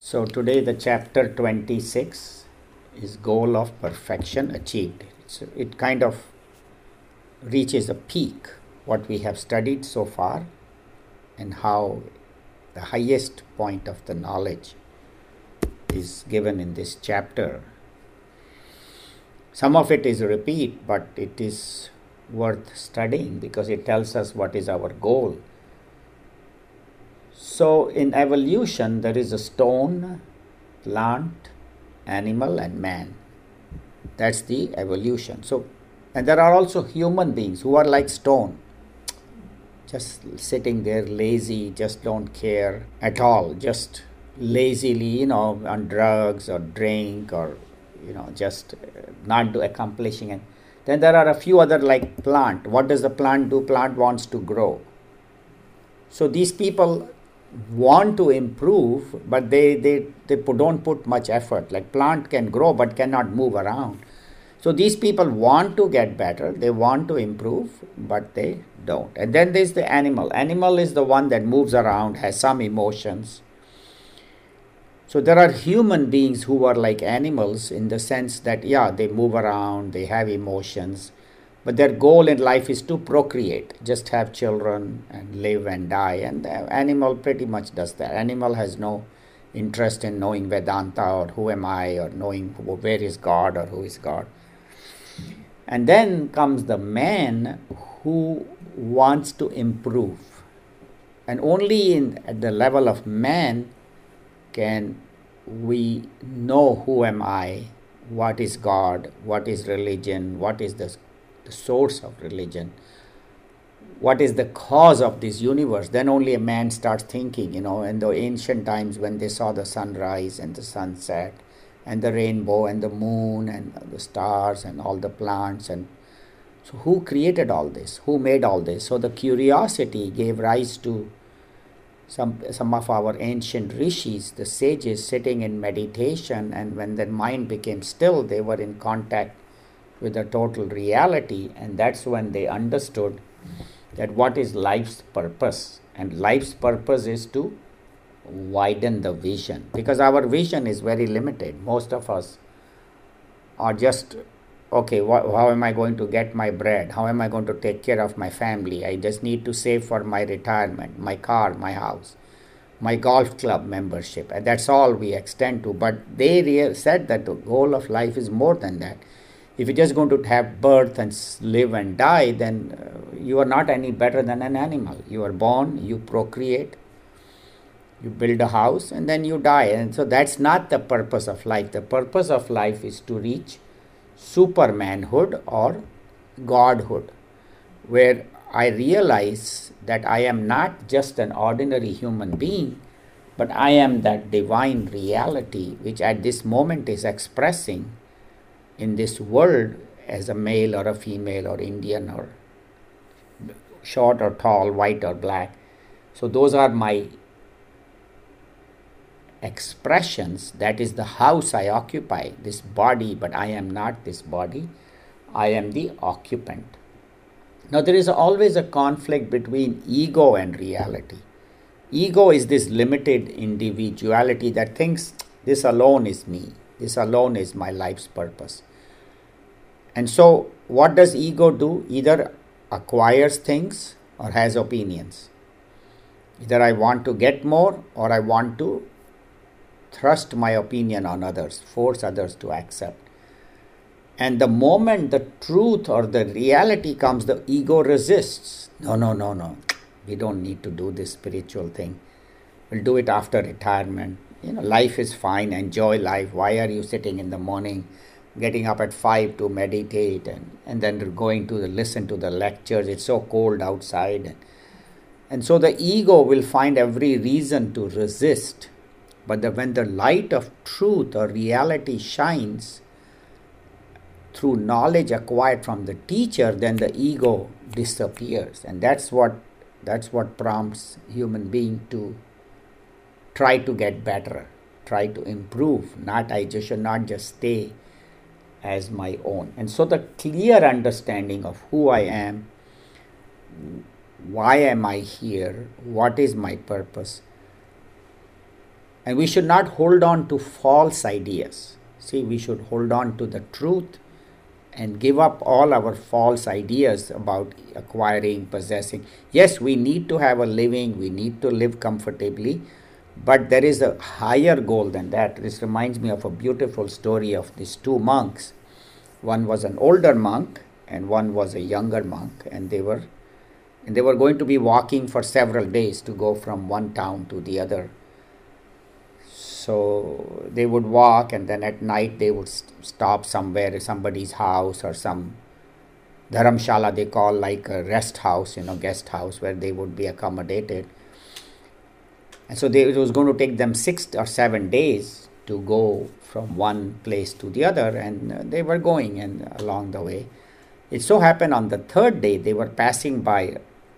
So today the chapter 26 is goal of perfection achieved. It kind of reaches a peak what we have studied so far and how the highest point of the knowledge is given in this chapter. Some of it is a repeat, but it is worth studying because it tells us what is our goal. So in evolution, there is a stone, plant, animal, and man. That's the evolution. So, and there are also human beings who are like stone, just sitting there lazy, just don't care at all, just lazily, on drugs or drink or, just not accomplishing it. Then there are a few other like plant. What does the plant do? Plant wants to grow. So these people want to improve, but they don't put much effort. Like plant can grow but cannot move around. So these people want to get better, they want to improve, but they don't. And then there's the animal. Animal is the one that moves around, has some emotions. So there are human beings who are like animals in the sense that, they move around, they have emotions, but their goal in life is to procreate, just have children and live and die. And the animal pretty much does that. Animal has no interest in knowing Vedanta or who am I or knowing where is God or who is God. And then comes the man who wants to improve. And only at the level of man can we know who am I, what is God, what is religion, what is the source of religion, what is the cause of this universe. Then only a man starts thinking, in the ancient times when they saw the sunrise and the sunset and the rainbow and the moon and the stars and all the plants. And so who created all this? Who made all this? So the curiosity gave rise to some of our ancient rishis, the sages, sitting in meditation, and when their mind became still, they were in contact with the total reality, and that's when they understood that what is life's purpose. And life's purpose is to widen the vision, because our vision is very limited. Most of us are just, how am I going to get my bread? How am I going to take care of my family? I just need to save for my retirement, my car, my house, my golf club membership. And that's all we extend to. But they said that the goal of life is more than that. If you're just going to have birth and live and die, then you are not any better than an animal. You are born, you procreate, you build a house, and then you die. And so that's not the purpose of life. The purpose of life is to reach supermanhood or godhood, where I realize that I am not just an ordinary human being, but I am that divine reality which at this moment is expressing in this world as a male or a female or Indian or short or tall, white or black. So those are my expressions. That is the house I occupy, this body, but I am not this body. I am the occupant. Now there is always a conflict between ego and reality. Ego is this limited individuality that thinks this alone is me, this alone is my life's purpose. And so what does ego do? Either acquires things or has opinions. Either I want to get more or I want to thrust my opinion on others, force others to accept. And the moment the truth or the reality comes, the ego resists. No. We don't need to do this spiritual thing. We'll do it after retirement. Life is fine. Enjoy life. Why are you sitting in the morning, getting up at 5 to meditate and then going to listen to the lectures? It's so cold outside. And so the ego will find every reason to resist. But when the light of truth or reality shines through knowledge acquired from the teacher, then the ego disappears. And that's what prompts human being to try to get better, try to improve. I should not just stay as my own. And so the clear understanding of who I am, why am I here, what is my purpose, And we should not hold on to false ideas. See, we should hold on to the truth and give up all our false ideas about acquiring, possessing. Yes, we need to have a living, we need to live comfortably, but there is a higher goal than that. This reminds me of a beautiful story of these two monks. One was an older monk and one was a younger monk, and they were going to be walking for several days to go from one town to the other. So they would walk, and then at night they would stop somewhere, somebody's house or some dharamshala they call, like a rest house, guest house, where they would be accommodated. And so it was going to take them 6 or 7 days to go from one place to the other, and they were going, and along the way, it so happened on the third day they were passing by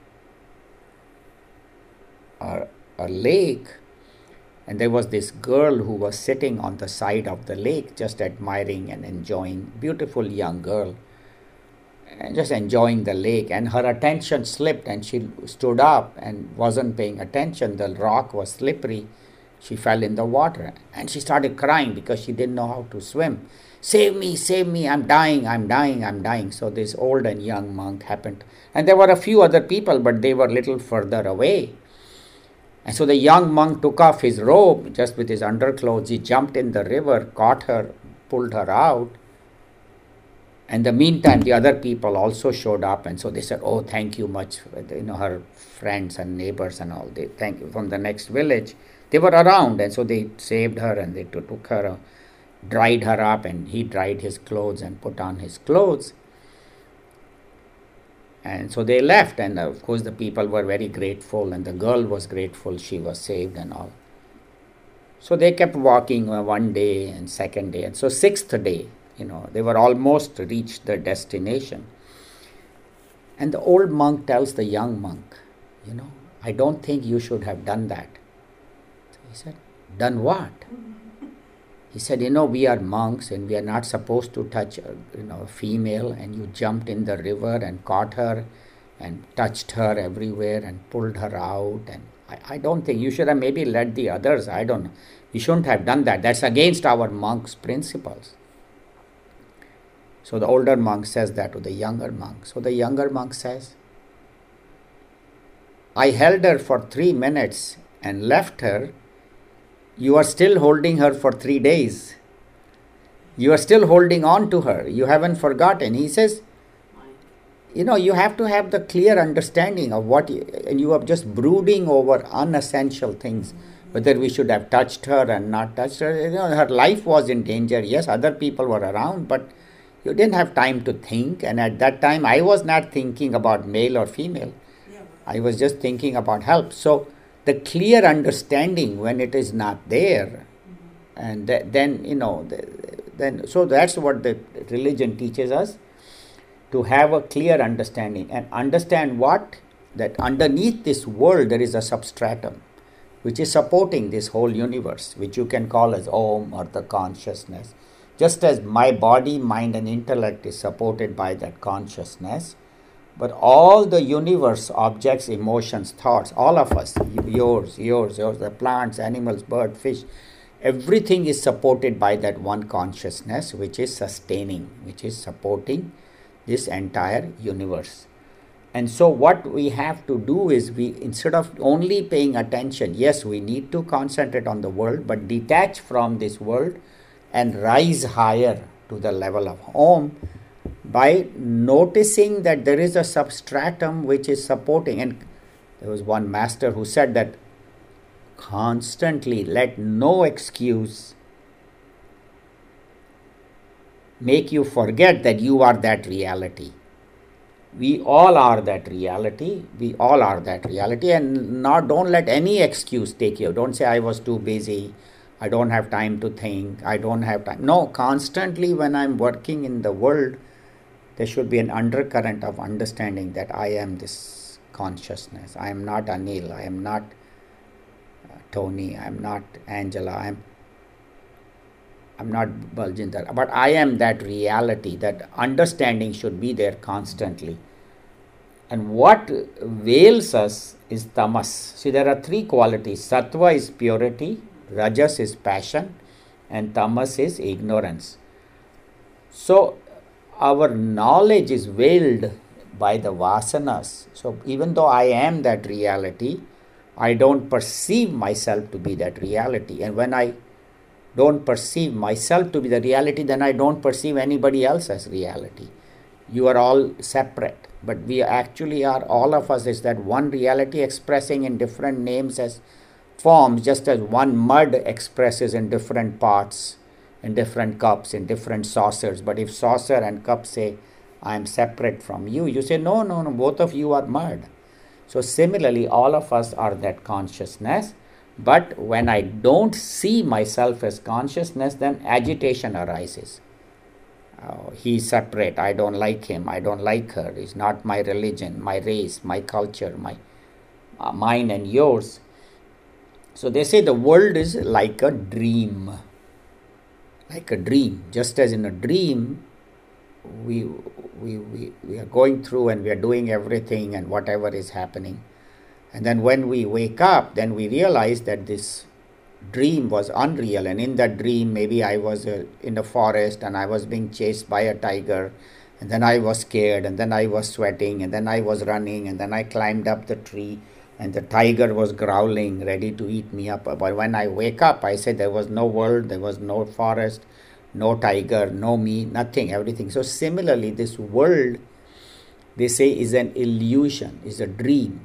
a lake, and there was this girl who was sitting on the side of the lake just admiring and enjoying, beautiful young girl, and just enjoying the lake, and her attention slipped and she stood up and wasn't paying attention. The rock was slippery. She fell in the water and she started crying because she didn't know how to swim. Save me, I'm dying. So this old and young monk happened. And there were a few other people, but they were a little further away. And so the young monk took off his robe just with his underclothes. He jumped in the river, caught her, pulled her out. And in the meantime, the other people also showed up. And so they said, oh, thank you much. Her friends and neighbors and all, they thank you from the next village. They were around, and so they saved her, and they took her, dried her up, and he dried his clothes and put on his clothes. And so they left, and of course the people were very grateful, and the girl was grateful she was saved and all. So they kept walking one day and second day, and so sixth day, they were almost reached their destination. And the old monk tells the young monk, I don't think you should have done that. He said, done what? He said, we are monks and we are not supposed to touch a female, and you jumped in the river and caught her and touched her everywhere and pulled her out. And I don't think you should have maybe led the others. I don't know. You shouldn't have done that. That's against our monks' principles. So the older monk says that to the younger monk. So the younger monk says, I held her for 3 minutes and left her. You are still holding her for 3 days. You are still holding on to her. You haven't forgotten. He says, you have to have the clear understanding of and you are just brooding over unessential things, whether we should have touched her and not touched her. Her life was in danger. Yes, other people were around, but you didn't have time to think. And at that time, I was not thinking about male or female. I was just thinking about help. So the clear understanding when it is not there, and then so that's what the religion teaches us, to have a clear understanding and understand that underneath this world there is a substratum which is supporting this whole universe, which you can call as Om or the consciousness. Just as my body, mind and intellect is supported by that consciousness, but all the universe, objects, emotions, thoughts, all of us, yours, the plants, animals, bird, fish, everything is supported by that one consciousness which is sustaining, which is supporting this entire universe. And so what we have to do is, instead of only paying attention, yes, we need to concentrate on the world, but detach from this world and rise higher to the level of Om, by noticing that there is a substratum which is supporting. And there was one master who said that constantly let no excuse make you forget that you are that reality. We all are that reality. And don't let any excuse take you. Don't say I was too busy, I don't have time to think, I don't have time. No, constantly when I'm working in the world, there should be an undercurrent of understanding that I am this consciousness. I am not Anil. I am not Tony. I am not Angela. I'm not Baljinder. But I am that reality. That understanding should be there constantly. And what veils us is tamas. See, there are 3 qualities. Sattva is purity, Rajas is passion and tamas is ignorance. So our knowledge is veiled by the vasanas. So even though I am that reality, I don't perceive myself to be that reality. And when I don't perceive myself to be the reality, then I don't perceive anybody else as reality. You are all separate, but we actually are, all of us is that one reality expressing in different names as forms, just as one mud expresses in different parts, in different cups, in different saucers. But if saucer and cup say, I am separate from you, you say, no, both of you are mud. So similarly, all of us are that consciousness. But when I don't see myself as consciousness, then agitation arises. He's separate, I don't like him, I don't like her, it's not my religion, my race, my culture, mine and yours. So they say the world is like a dream. Like a dream. Just as in a dream, we are going through and we are doing everything and whatever is happening. And then when we wake up, then we realize that this dream was unreal. And in that dream, maybe I was in the forest and I was being chased by a tiger. And then I was scared and then I was sweating and then I was running and then I climbed up the tree and the tiger was growling, ready to eat me up. But when I wake up, I said there was no world, there was no forest, no tiger, no me, nothing, everything. So similarly, this world, they say, is an illusion, is a dream.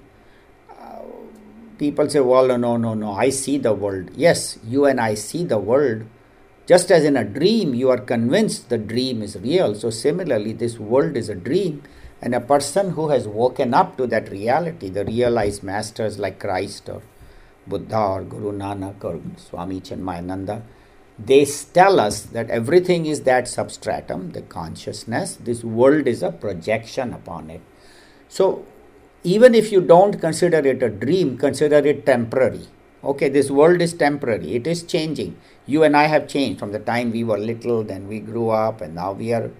People say, well, no, I see the world. Yes, you and I see the world. Just as in a dream, you are convinced the dream is real. So similarly, this world is a dream. And a person who has woken up to that reality, the realized masters like Christ or Buddha or Guru Nanak or Swami Chinmayananda, they tell us that everything is that substratum, the consciousness. This world is a projection upon it. So even if you don't consider it a dream, consider it temporary. Okay, this world is temporary. It is changing. You and I have changed from the time we were little, then we grew up, and now we are,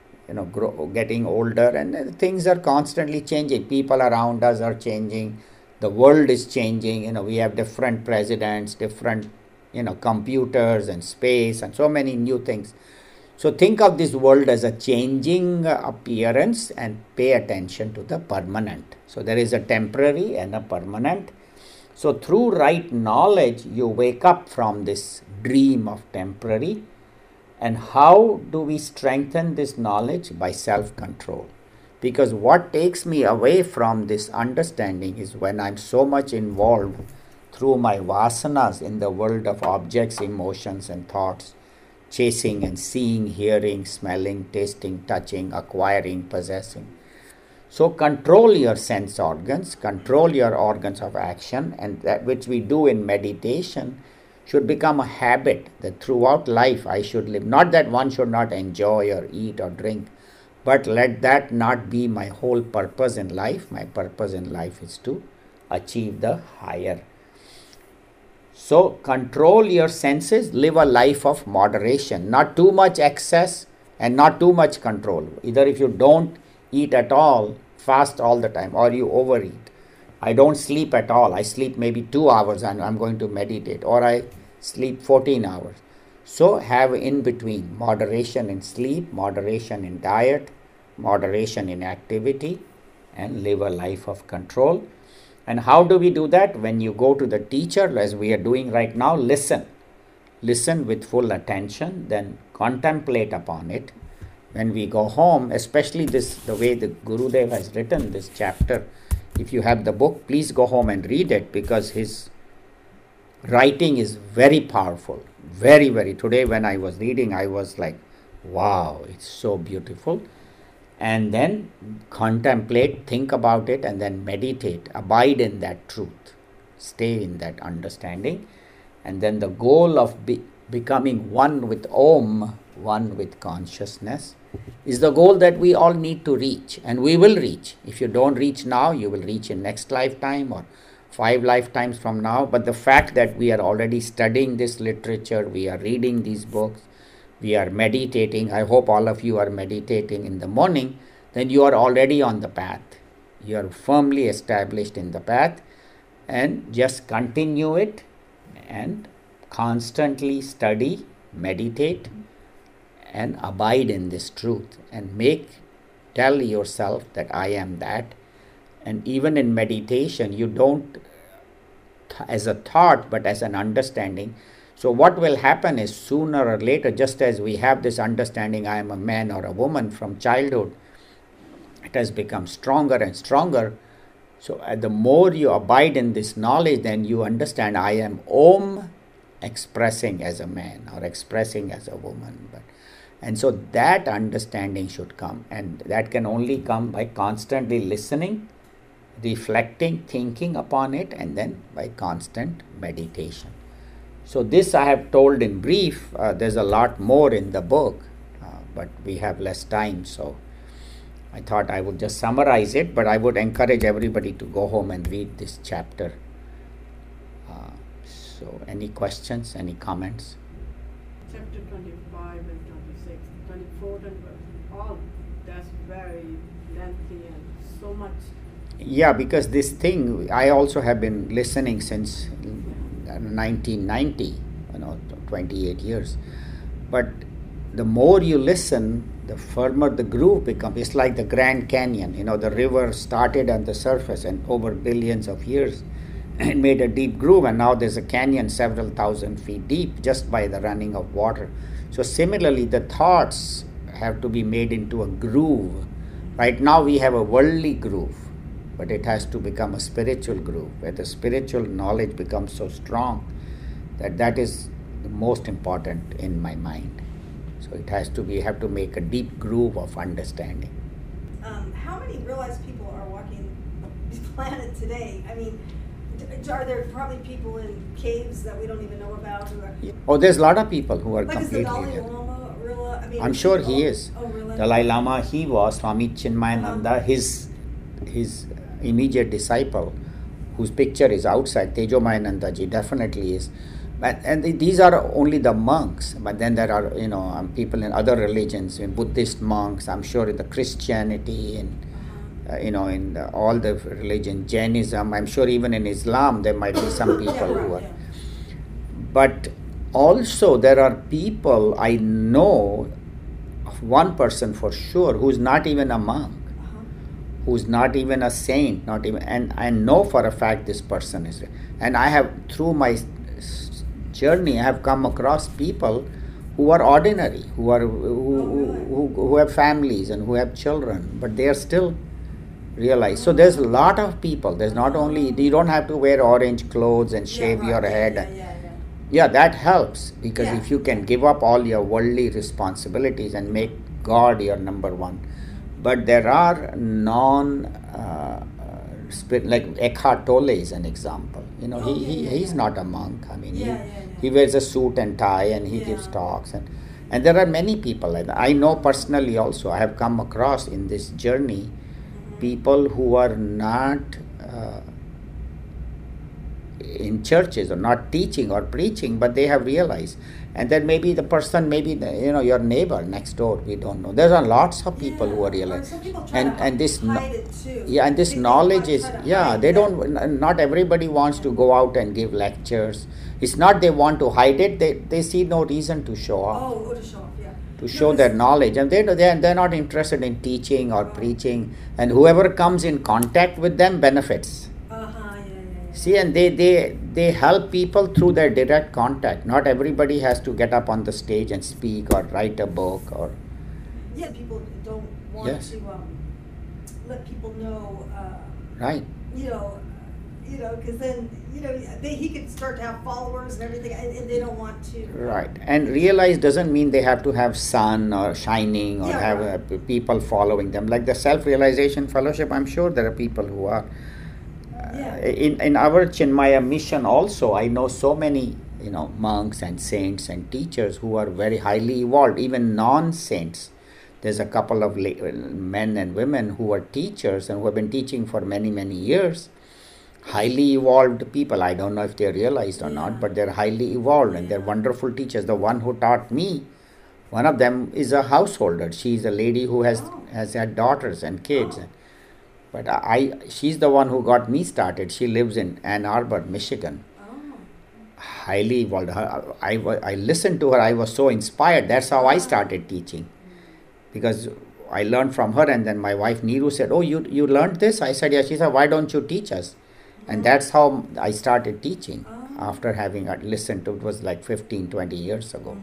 getting older, and things are constantly changing. People around us are changing. The world is changing. We have different presidents, different, computers and space and so many new things. So think of this world as a changing appearance and pay attention to the permanent. So there is a temporary and a permanent. So through right knowledge, you wake up from this dream of temporary. And how do we strengthen this knowledge? By self-control. Because what takes me away from this understanding is when I'm so much involved through my vasanas in the world of objects, emotions and thoughts, chasing and seeing, hearing, smelling, tasting, touching, acquiring, possessing. So control your sense organs, control your organs of action, and that which we do in meditation should become a habit that throughout life I should live. Not that one should not enjoy or eat or drink, but let that not be my whole purpose in life. My purpose in life is to achieve the higher. So control your senses, live a life of moderation, not too much excess and not too much control. Either if you don't eat at all, fast all the time, or you overeat. I don't sleep at all. I sleep maybe 2 hours and I'm going to meditate, or I sleep 14 hours. So have in between moderation in sleep, moderation in diet, moderation in activity, and live a life of control. And how do we do that? When you go to the teacher, as we are doing right now, listen. Listen with full attention, then contemplate upon it. When we go home, especially the way the Gurudev has written this chapter, if you have the book, please go home and read it, because his writing is very powerful. Very, very. Today when I was reading, I was like, wow, it's so beautiful. And then contemplate, think about it, and then meditate. Abide in that truth. Stay in that understanding. And then the goal of becoming one with Om, one with consciousness, is the goal that we all need to reach, and we will reach. If you don't reach now, you will reach in next lifetime or 5 lifetimes from now. But the fact that we are already studying this literature, we are reading these books, we are meditating. I hope all of you are meditating in the morning. Then you are already on the path. You are firmly established in the path, and just continue it and constantly study, meditate, and abide in this truth, and tell yourself that I am that. And even in meditation, you don't as a thought but as an understanding. So what will happen is, sooner or later, just as we have this understanding I am a man or a woman from childhood, it has become stronger and stronger. So the more you abide in this knowledge, then you understand I am Om expressing as a man or expressing as a woman. And so that understanding should come, and that can only come by constantly listening, reflecting, thinking upon it, and then by constant meditation. So this I have told in brief. There's a lot more in the book, but we have less time, so I thought I would just summarize it, but I would encourage everybody to go home and read this chapter. So any questions, any comments? Chapter 25 and 26, 24, all that's very lengthy and so much. Yeah, because this thing, I also have been listening since 1990, 28 years. But the more you listen, the firmer the groove becomes. It's like the Grand Canyon. The river started on the surface, and over billions of years it made a deep groove, and now there's a canyon several thousand feet deep just by the running of water. So similarly, the thoughts have to be made into a groove. Right now we have a worldly groove, but it has to become a spiritual groove, where the spiritual knowledge becomes so strong that is the most important in my mind. So it has to be, you have to make a deep groove of understanding. How many realized people are walking this planet today? I mean, are there probably people in caves that we don't even know about? There's a lot of people who are like completely... Like is the Dalai Lama real? I mean, I'm sure he is. Oh, really? Dalai Lama, he was Swami Chinmayananda, his immediate disciple, whose picture is outside, Tejomayananda ji, definitely is. And these are only the monks, but then there are people in other religions, in Buddhist monks, I'm sure in the Christianity, and in all the religion, Jainism, I'm sure even in Islam there might be some people who are. But also there are people, I know of one person for sure who's not even a monk, who's not even a saint, and I know for a fact this person is. And I have, through my journey, I have come across people who are ordinary, who have families and who have children, but they are still realized. So there's a lot of people. There's not only, you don't have to wear orange clothes and shave your head. Yeah, that helps, because if you can give up all your worldly responsibilities and make God your number one. But there are like Eckhart Tolle is an example. He's not a monk. I mean, he wears a suit and tie and he gives talks. And there are many people like that. I know personally also. I have come across in this journey people who are not in churches or not teaching or preaching, but they have realized. And then maybe the person, your neighbor next door, we don't know. There are lots of people who are realizing. And this knowledge is, not everybody wants to go out and give lectures. It's not they want to hide it, they see no reason to show off. To show off, yeah. To show their knowledge, and they're not interested in teaching or preaching, and whoever comes in contact with them benefits. See, and they help people through their direct contact. Not everybody has to get up on the stage and speak or write a book or. Yeah, people don't want to let people know. Right. Because then he could start to have followers and everything, and they don't want to. Right, and realize doesn't mean they have to have sun or shining or have people following them. Like the Self-Realization Fellowship, I'm sure there are people who are. In our Chinmaya mission also, I know so many monks and saints and teachers who are very highly evolved, even non-saints. There's a couple of men and women who are teachers and who have been teaching for many, many years. Highly evolved people. I don't know if they realized or not, but they're highly evolved and they're wonderful teachers. The one who taught me, one of them is a householder. She's a lady who has had daughters and kids. But she's the one who got me started. She lives in Ann Arbor, Michigan. highly involved. I listened to her. I was so inspired. That's how I started teaching, because I learned from her. And then my wife Neeru said, "Oh, you learned this?" I said, "Yeah." She said, "Why don't you teach us?" And that's how I started teaching after having listened to it. Was like 15, 20 years ago.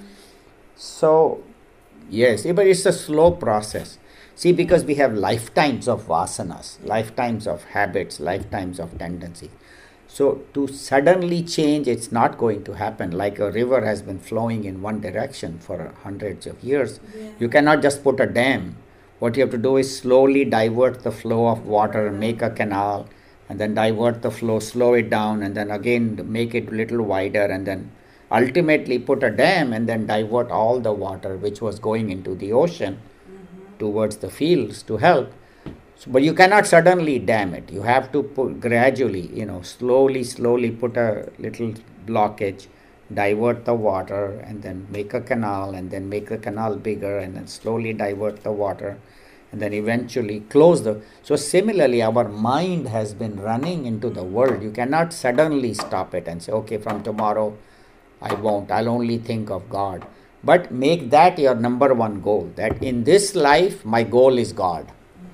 So, yes, but it's a slow process. See, because we have lifetimes of vasanas, lifetimes of habits, lifetimes of tendencies. So, to suddenly change, it's not going to happen. Like a river has been flowing in one direction for hundreds of years. Yeah. You cannot just put a dam. What you have to do is slowly divert the flow of water, make a canal, and then divert the flow, slow it down, and then again make it a little wider, and then ultimately put a dam and then divert all the water which was going into the ocean towards the fields to help. So, but you cannot suddenly dam it. You have to put gradually, slowly put a little blockage, divert the water, and then make a canal, and then make the canal bigger, and then slowly divert the water, and then eventually close the. So similarly, our mind has been running into the world. You cannot suddenly stop it and say, okay, from tomorrow I won't. I'll only think of God. But make that your number one goal, that in this life, my goal is God.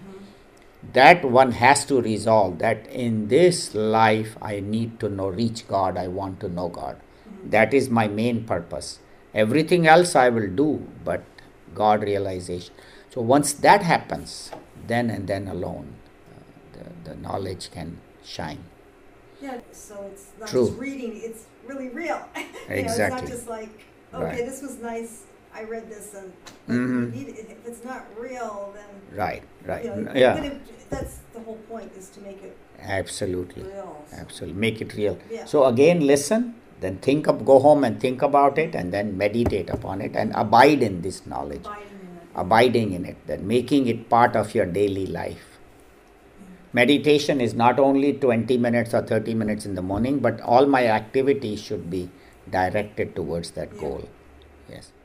That one has to resolve that in this life, I need to reach God. I want to know God. That is my main purpose. Everything else I will do, but God realization. So once that happens, then and then alone, the knowledge can shine. Yeah, so it's not True. just reading, it's really real. Exactly. It's not just like, okay, Right. this was nice, I read this, and Mhm. you need it. If it's not real, then Right. yeah. But that's the whole point, is to make it Absolutely. real. Absolutely. Make it real. Yeah. So again, listen, then go home and think about it, and then meditate upon it and abide in this knowledge. Abiding in it, then making it part of your daily life. Meditation is not only 20 minutes or 30 minutes in the morning, but all my activities should be directed towards that goal. Yes.